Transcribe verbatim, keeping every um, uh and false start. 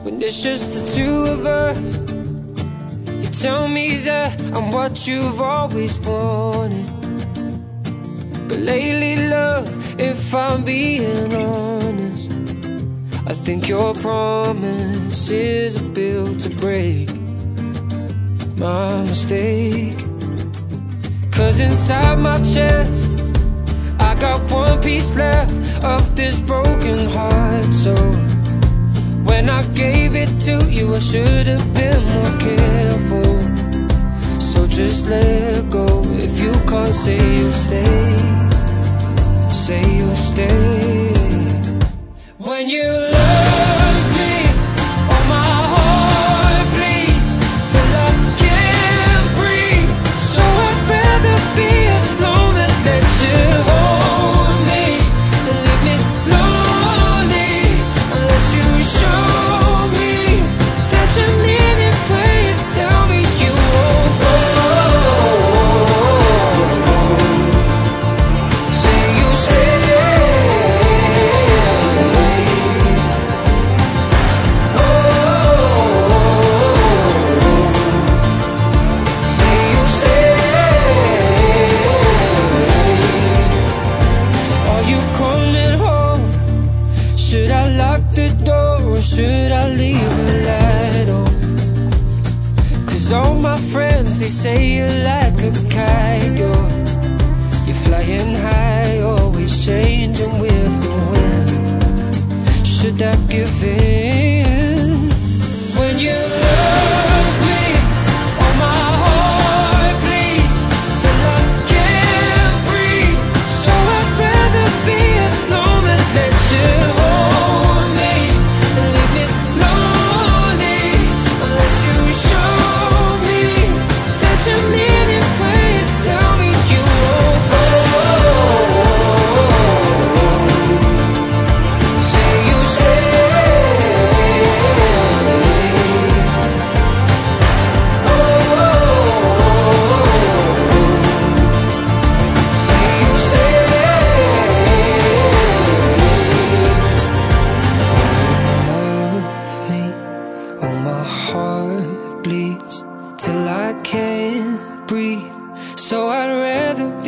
when it's just the two of us. You tell me that I'm what you've always wanted, but lately, love, if I'm being honest, I think your promise is a bill to break. My mistake. Cause inside my chest I got one piece left of this broken heart. So when I gave it to you, I should have been more careful. So just let go. If you can't say you'll stay, say you'll stay. When you love me, oh my heart bleeds till I can't breathe. So I'd rather be alone than let you hold me and leave me lonely, unless you show me that you mean it when you tell me you won't go. Say you'll stay. Should I lock the door or should I leave a light on? Cause all my friends, they say you're like a kite. You're, you're flying high, always changing with the wind. Should I give in? When you love me, oh my heart bleeds till I can't breathe. So I'd rather be alone than let you hold me and leave me lonely, unless you show me that you mean it when you tell me you won't go. Say you'll stay. Oh, say you'll stay. Love me, oh my heart bleeds till I can't breathe. So I'd rather